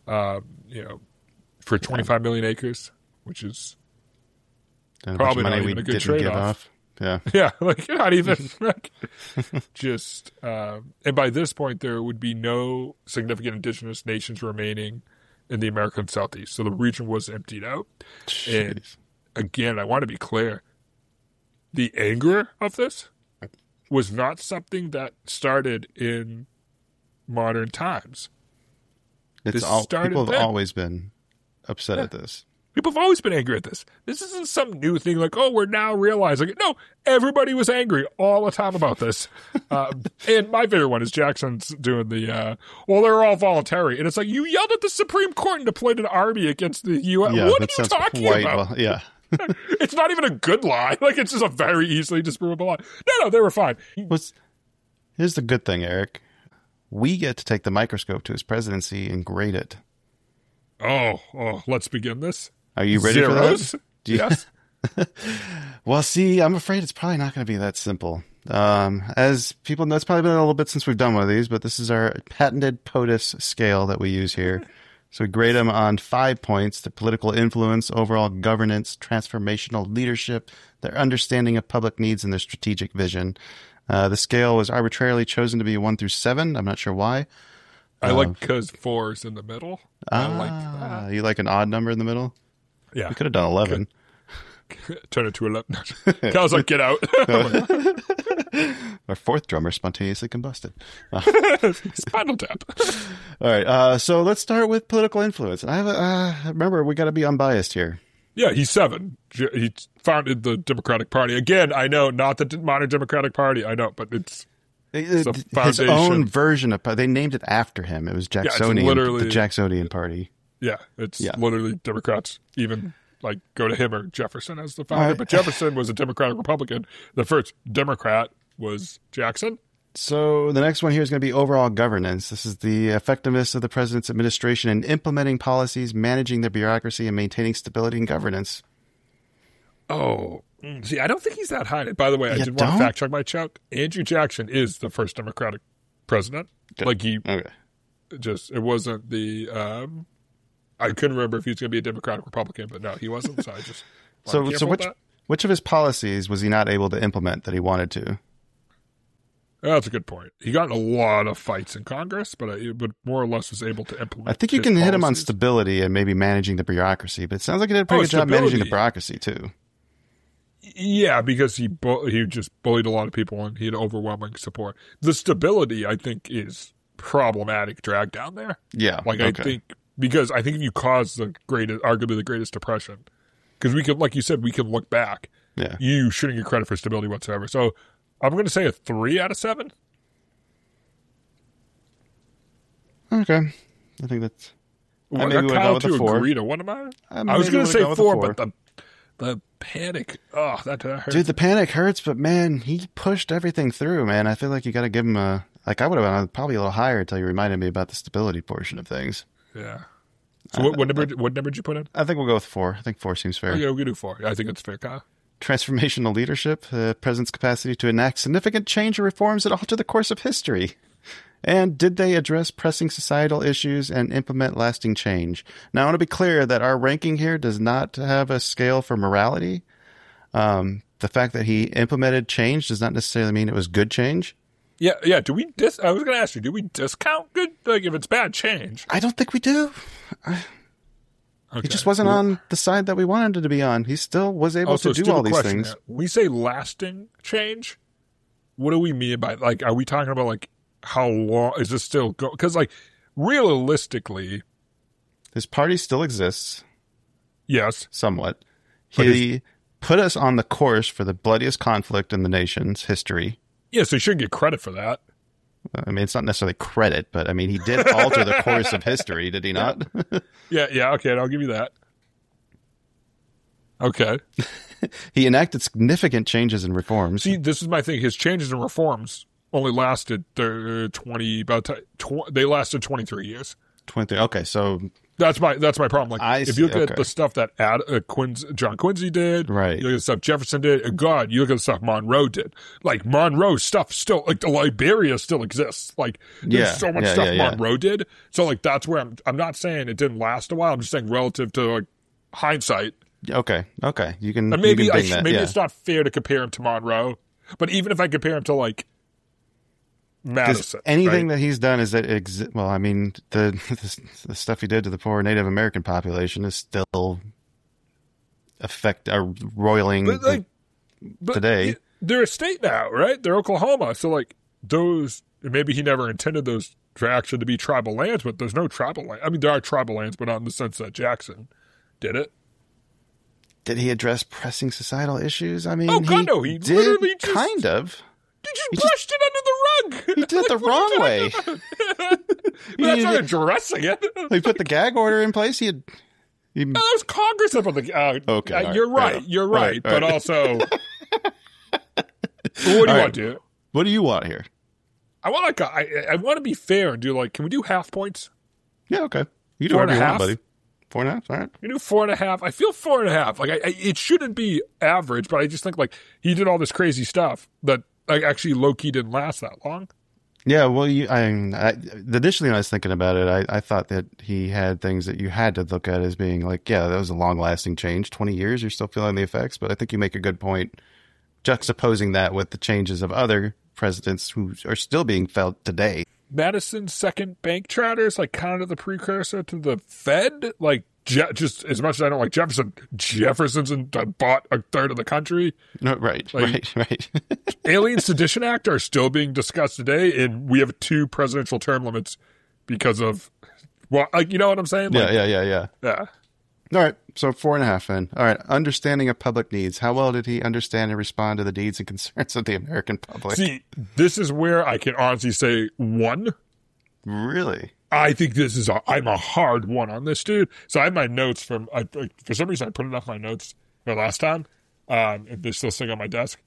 For 25 million acres, which is probably not even a good trade-off. Yeah, yeah, like not even just. And by this point, there would be no significant indigenous nations remaining in the American Southeast, so the region was emptied out. Jeez. And again, I want to be clear: the anger of this was not something that started in modern times. People have always been upset at this. People have always been angry at this. This isn't some new thing like, oh, we're now realizing it. No, everybody was angry all the time about this. And my favorite one is Jackson's doing the, they're all voluntary. And it's like, you yelled at the Supreme Court and deployed an army against the U.S. Yeah, what are you talking about? Yeah. It's not even a good lie. Like, it's just a very easily disprovable lie. No, they were fine. Here's the good thing, Eric. We get to take the microscope to his presidency and grade it. Oh, let's begin this. Are you ready for that? Yes. Well, see, I'm afraid it's probably not going to be that simple. As people know, it's probably been a little bit since we've done one of these, but this is our patented POTUS scale that we use here. So we grade them on 5 points: their political influence, overall governance, transformational leadership, their understanding of public needs, and their strategic vision. The scale was arbitrarily chosen to be 1 through 7. I'm not sure why. I like because 4 is in the middle. I like that. You like an odd number in the middle? Yeah. We could have done 11. Turn it to 11. Kyle's like, get out. Our fourth drummer spontaneously combusted. Spinal Tap. All right. So let's start with political influence. And I have remember, we got to be unbiased here. Yeah, he's 7. He founded the Democratic Party. Again, I know, not the modern Democratic Party. I know, but it's a his own version of. They named it after him. It was Jacksonian, the Jacksonian Party. Yeah, it's literally Democrats even like go to him or Jefferson as the founder. But Jefferson was a Democratic Republican. The first Democrat was Jackson. So the next one here is going to be overall governance. This is the effectiveness of the president's administration in implementing policies, managing the bureaucracy, and maintaining stability and governance. Oh, see, I don't think he's that high. By the way, I did want to fact check my Chuck. Andrew Jackson is the first Democratic president. Okay. Like it wasn't the. I couldn't remember if he was going to be a Democratic Republican, but no, he wasn't. So I just which of his policies was he not able to implement that he wanted to? That's a good point. He got in a lot of fights in Congress, but more or less was able to implement. I think you can hit him on stability and maybe managing the bureaucracy, but it sounds like he did a pretty good job managing the bureaucracy too. Yeah, because he just bullied a lot of people and he had overwhelming support. The stability, I think, is problematic drag down there. Yeah, I think if you cause arguably the greatest depression, because we could, like you said, we can look back. Yeah, you shouldn't get credit for stability whatsoever. So I'm going to say a 3 out of 7. Okay, I think that's. Maybe we'll go with a 4. Agree to what am I? I was going to say 4, but the panic. Oh, that hurts. Dude, the panic hurts, but man, he pushed everything through. Man, I feel like you got to give him a. Like I would have gone probably a little higher until you reminded me about the stability portion of things. Yeah. So what number did you put in? I think we'll go with 4. I think 4 seems fair. Yeah, we'll do 4. I think it's fair, Kyle. Transformational leadership, the president's capacity to enact significant change or reforms that alter the course of history. And did they address pressing societal issues and implement lasting change? Now, I want to be clear that our ranking here does not have a scale for morality. The fact that he implemented change does not necessarily mean it was good change. Yeah. I was going to ask you, do we discount good? Like, if it's bad change? I don't think we do. Okay. He just wasn't on the side that we wanted him to be on. He still was able to do all these things. We say lasting change. What do we mean by, like, are we talking about, like, how long is this still going? Because, like, realistically, his party still exists. Yes. Somewhat. He put us on the course for the bloodiest conflict in the nation's history. Yeah, so he shouldn't get credit for that. I mean, it's not necessarily credit, but I mean, he did alter the course of history, did he not? Yeah, okay, I'll give you that. Okay. He enacted significant changes and reforms. See, this is my thing. His changes and reforms only lasted they lasted 23 years. 20. Okay, so that's my problem. Like, if you look at the stuff that John Quincy did, right? You look at the stuff Jefferson did. God, you look at the stuff Monroe did. Like Monroe stuff still, like the Liberia still exists. Like there's so much stuff Monroe did. So like that's where I'm not saying it didn't last a while. I'm just saying relative to like hindsight. Okay. You can. And maybe maybe it's not fair to compare him to Monroe, but even if I compare him to like Madison, anything right? that he's done is that well, I mean, the stuff he did to the poor Native American population is still roiling today. They're a state now, right? They're Oklahoma, so like those. Maybe he never intended those to actually to be tribal lands, but there's no tribal land. I mean, there are tribal lands, but not in the sense that Jackson did it. Did he address pressing societal issues? I mean, he did literally just, kind of. He just brushed it under the rug. He did it the wrong way. That's not addressing it. He put the gag order in place. No, that was Congress that put the. Okay, you're right. You're right. But also, what do you want to do? What do you want here? I want I want to be fair and do like. Can we do half points? Yeah. Okay. You do whatever you want, buddy. 4.5. All right. You do 4.5. I feel 4.5. Like it shouldn't be average, but I just think like he did all this crazy stuff that like actually low key didn't last that long. Yeah. Well, initially when I was thinking about it, I thought that he had things that you had to look at as being like, yeah, that was a long lasting change. 20 years, you're still feeling the effects. But I think you make a good point juxtaposing that with the changes of other presidents who are still being felt today. Madison's second bank charter is like kind of the precursor to the Fed. Like just as much as I don't like Jefferson's bought a third of the country. No, right. Alien Sedition Act are still being discussed today, and we have 2 presidential term limits because of, well, like, you know what I'm saying? Like, Yeah. All right, so 4.5 then. All right, understanding of public needs. How well did he understand and respond to the needs and concerns of the American public? See, this is where I can honestly say 1. Really? I think I'm a hard 1 on this, dude. So I have my notes for some reason I printed off my notes the last time. And they're still sitting on my desk.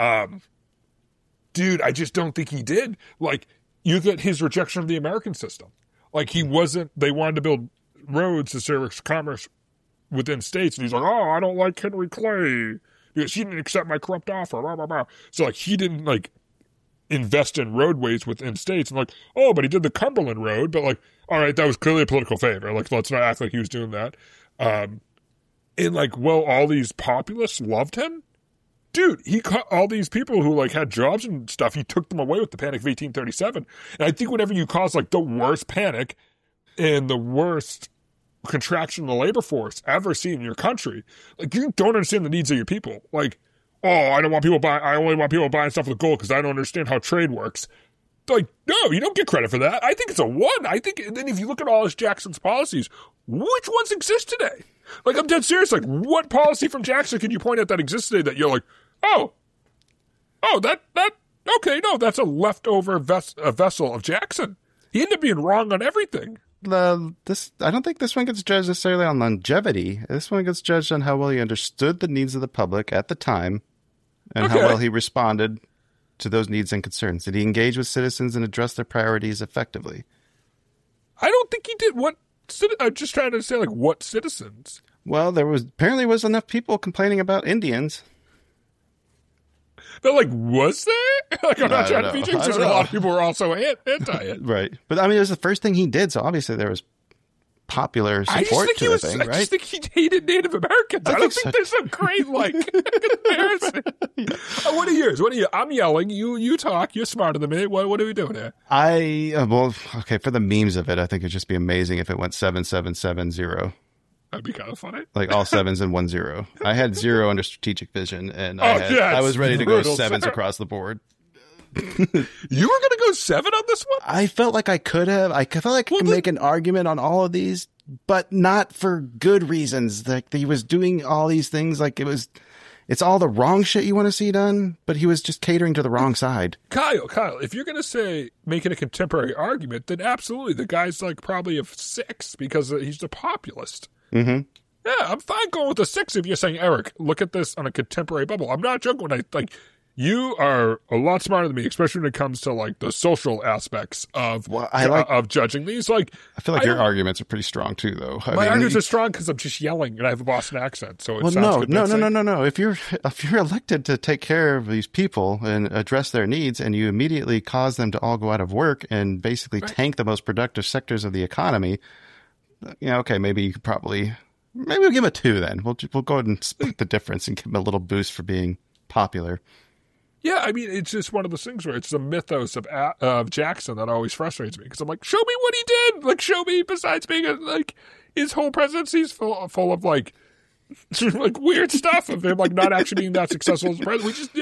Dude, I just don't think he did. Like, you get his rejection of the American system. Like, they wanted to build roads to service commerce within states, and he's like, oh, I don't like Henry Clay because he didn't accept my corrupt offer, blah, blah, blah. So, like, he didn't, like, invest in roadways within states, and like, oh, but he did the Cumberland Road, but like, all right, that was clearly a political favor. Like, let's not act like he was doing that. And like, well, all these populists loved him. Dude, he cut all these people who like had jobs and stuff. He took them away with the Panic of 1837. And I think whenever you cause like the worst panic and the worst contraction of the labor force ever seen in your country, like you don't understand the needs of your people. Like, oh, I only want people buying stuff with gold because I don't understand how trade works. Like, no, you don't get credit for that. I think it's a 1. I think, and then if you look at all his Jackson's policies, which ones exist today? Like, I'm dead serious. Like, what policy from Jackson can you point at that exists today that you're like, okay, no, that's a leftover vessel of Jackson. He ended up being wrong on everything. I don't think this one gets judged necessarily on longevity. This one gets judged on how well he understood the needs of the public at the time and how well he responded to those needs and concerns. Did he engage with citizens and address their priorities effectively? I don't think he did. I'm just trying to say, like, what citizens? Well, there was enough people complaining about Indians. But, like, was there? Like, I'm not trying to be because a lot of people were also anti it. Right. But, I mean, it was the first thing he did, so obviously there was popular support to the thing, right? I just think he hated Native Americans. I don't think there's a great, like, comparison. What are yours? I'm yelling. You talk. You're smarter than me. What are we doing here? For the memes of it, I think it'd just be amazing if it went 7770. That'd be kind of funny. Like all 7s and 1 0. I had 0 under strategic vision, and I was ready to go 7s across the board. You were going to go 7 on this one? I felt like I could have. I felt like I could make an argument on all of these, but not for good reasons. Like he was doing all these things like it's all the wrong shit you want to see done, but he was just catering to the wrong side. Kyle, if you're going to say making a contemporary argument, then absolutely. The guy's like probably a 6 because he's a populist. Mm-hmm. Yeah, I'm fine going with a 6 if you're saying, Eric, look at this on a contemporary bubble. I'm not joking when you are a lot smarter than me, especially when it comes to like the social aspects of of judging these. Like, I feel like your arguments are pretty strong too, though. My arguments are strong because I'm just yelling and I have a Boston accent, so it sounds no. If you're elected to take care of these people and address their needs, and you immediately cause them to all go out of work and basically tank the most productive sectors of the economy, okay, maybe you could maybe we'll give him a 2 then. We'll go ahead and split the difference and give him a little boost for being popular. Yeah, I mean, it's just one of those things where it's the mythos of Jackson that always frustrates me, because I'm like, show me what he did. Like, show me, besides being his whole presidency's full of like weird stuff of him like not actually being that successful as a president.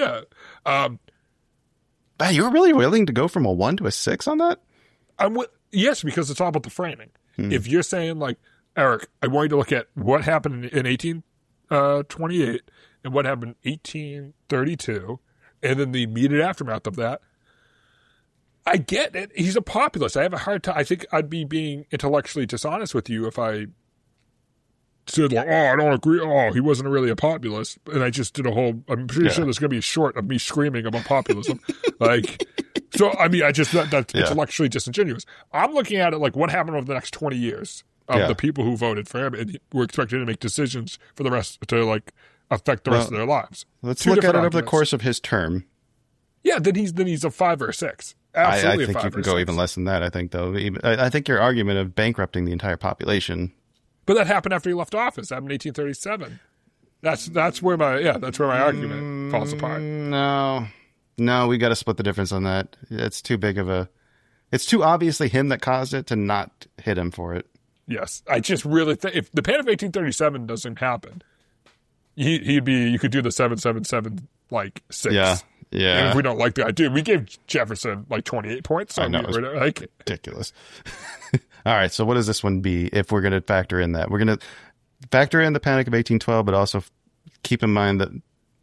You were really willing to go from a 1 to a 6 on that? Yes, because it's all about the framing. If you're saying like, Eric, I want you to look at what happened in 1828 and what happened in 1832. And then the immediate aftermath of that, I get it. He's a populist. I have a hard time. I think I'd be being intellectually dishonest with you if I said, like, I don't agree. He wasn't really a populist. And I just did I'm pretty sure there's going to be a short of me screaming about populism. So, I mean, that's intellectually disingenuous. I'm looking at it like what happened over the next 20 years of the people who voted for him and were expected to make decisions for the rest to, affect the rest of their lives. Let's look at it over the course of his term. Yeah, then he's a 5 or a 6. Absolutely, I think you can go even less than that. I think though. I think your argument of bankrupting the entire population. But that happened after he left office. That happened in 1837. That's where my argument falls apart. No, we got to split the difference on that. It's too big of a. It's too obviously him that caused it to not hit him for it. Yes, I just really think if the Panic of 1837 doesn't happen. He'd be. You could do the 777 6. Yeah. And if we don't like the idea, we gave Jefferson 28 points. So I know, it's ridiculous. All right, so what does this one be? If we're going to factor in that, we're going to factor in the Panic of 1812, but also keep in mind that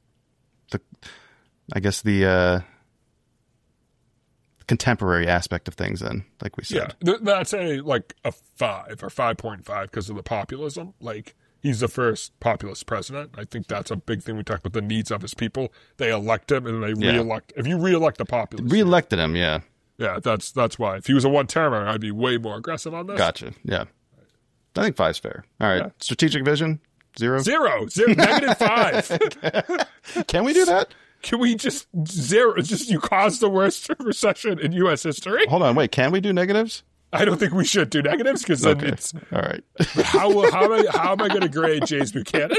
the contemporary aspect of things. Then, like we said, that's a 5 or 5.5 because of the populism. He's the first populist president. I think that's a big thing. We talk about the needs of his people. They elect him, and they re-elect. If you re-elect the populist, re-elected him, yeah. Yeah, that's why. If he was a one-termer, I'd be way more aggressive on this. Gotcha. Yeah, I think 5's fair. All right, strategic vision 0. -5. Can we do that? Can we just 0? Just you caused the worst recession in U.S. history. Hold on, wait. Can we do negatives? I don't think we should do negatives because then it's all right. How am I going to grade James Buchanan?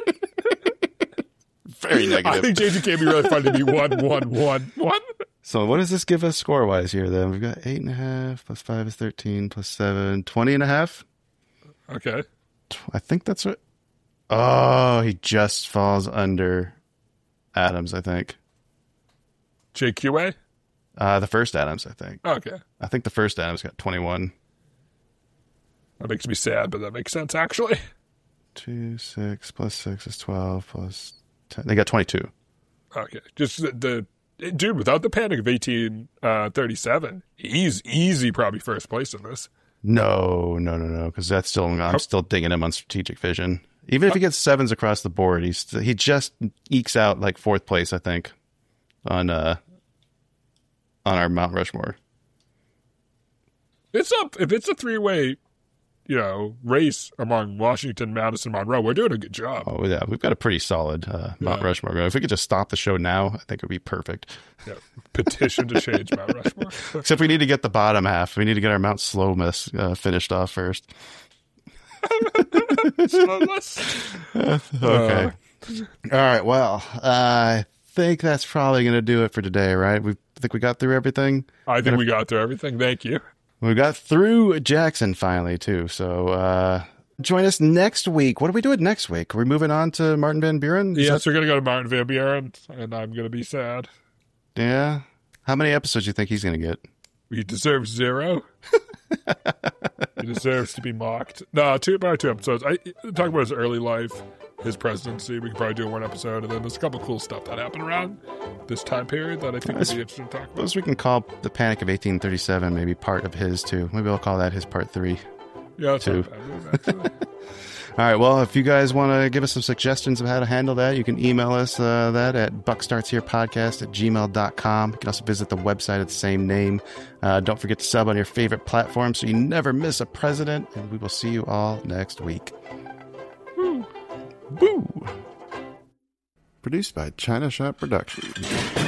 Very negative. I think James Buchanan would be really fun to be 1, 1, 1, 1. So what does this give us score wise here? Then we've got 8.5 plus 5 is 13 plus 7 20.5. Okay. I think that's what. Oh, he just falls under Adams. I think. JQA. The first Adams, I think. Okay. I think the first Adams got 21. That makes me sad, but that makes sense, actually. 2, 6 plus 6 is 12 plus 10. They got 22. Okay. Just dude, without the Panic of 1837, he's easy probably first place in this. No, because I'm still digging him on strategic vision. Even if he gets 7s across the board, he just ekes out 4th place, I think, on our Mount Rushmore. If it's a 3-way, race among Washington, Madison, Monroe, we're doing a good job. Oh yeah, we've got a pretty solid Mount Rushmore. If we could just stop the show now, I think it would be perfect. Yeah, petition to change Mount Rushmore. Except we need to get the bottom half. We need to get our Mount Slowness finished off first. Slowness. Okay. All right. Well, I think that's probably going to do it for today, right? I think we got through everything. I think we got through everything. Thank you. We got through Jackson finally, too. So join us next week. What are we doing next week? Are we moving on to Martin Van Buren? Yes, we're going to go to Martin Van Buren, and I'm going to be sad. Yeah? How many episodes do you think he's going to get? He deserves 0. He deserves to be mocked. No, probably 2 episodes. I talk about his early life, his presidency. We could probably do 1 episode, and then there's a couple cool stuff that happened around this time period that I think would be interesting to talk about. Those we can call the Panic of 1837 maybe part of his, too. Maybe I'll call that his part 3. Yeah, that's 2. not bad, actually. All right, well, if you guys want to give us some suggestions of how to handle that, you can email us that at buckstartsherepodcast@gmail.com. You can also visit the website at the same name. Don't forget to sub on your favorite platform so you never miss a president, and we will see you all next week. Woo! Produced by China Shop Productions.